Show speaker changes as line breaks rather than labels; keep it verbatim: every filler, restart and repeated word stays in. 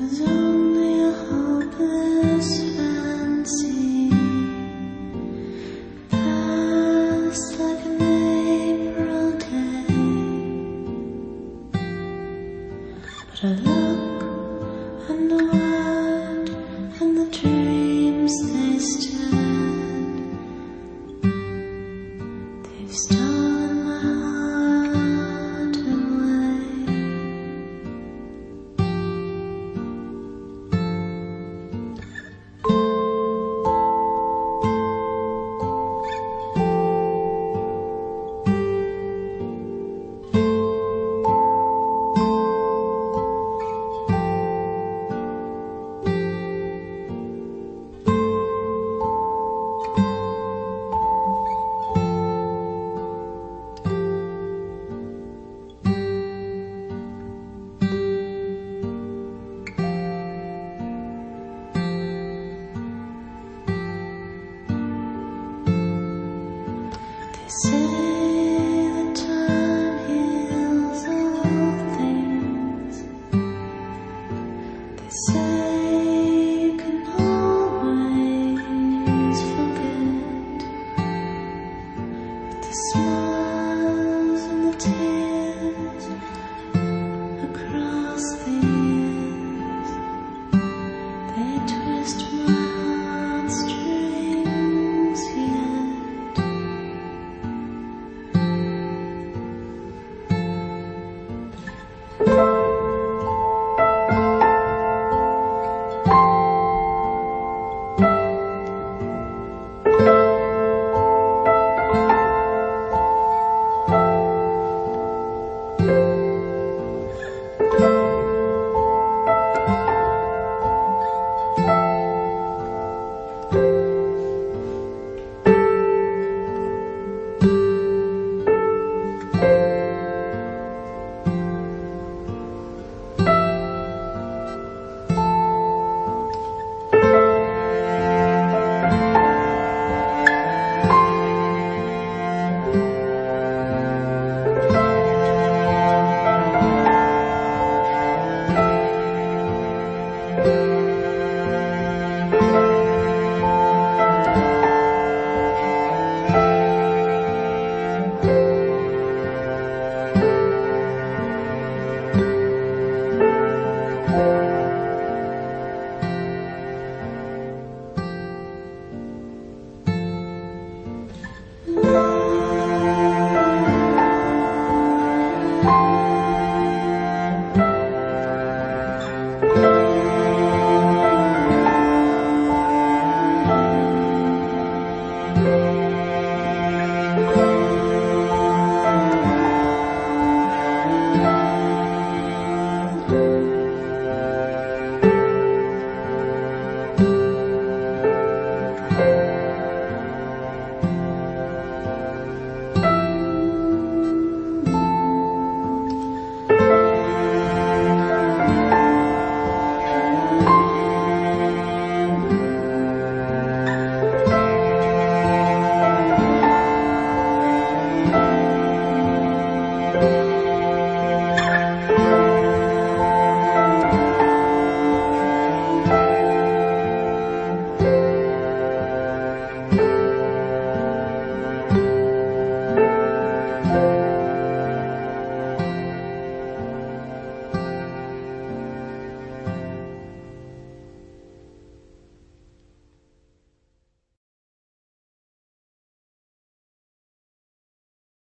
was only a hopeless fancy, passed like an April day. But I look and the word and the dreams they stand. They've stolen my heart away. They say that time heals all things. They say you can always forget, but the smiles and the tears across the